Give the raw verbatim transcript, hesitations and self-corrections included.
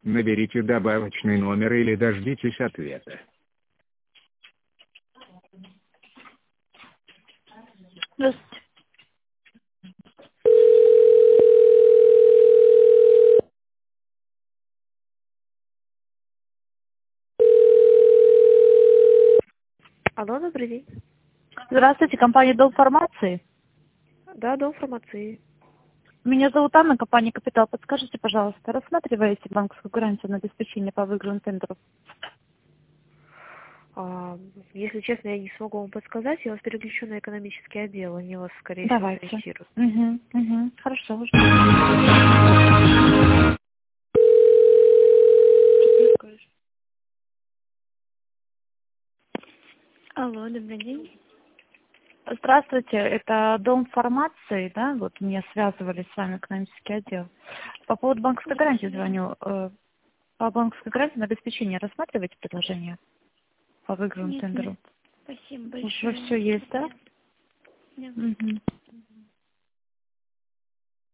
Наберите добавочный номер или дождитесь ответа. Здравствуйте. Алло, добрый день. Здравствуйте, компания Дом Фармации. Да, Дом Фармации. Меня зовут Анна, компания Капитал. Подскажите, пожалуйста, рассматриваете банковскую гарантию на обеспечение по выигранным тендерам? А, если честно, я не смогу вам подсказать. Я вас переключу на экономический отдел. Они вас, скорее всего, Давайте. сориентируют. Угу, угу. Хорошо. Уже. Алло, добрый день. Здравствуйте, это Дом Фармации, да? Вот меня связывали с вами экономический отдел. По поводу банковской гарантии звоню. Э, По банковской гарантии на обеспечение рассматриваете предложение по выигранному Нет, тендеру? нет. Спасибо Уже большое. все есть, да? Нет. Угу.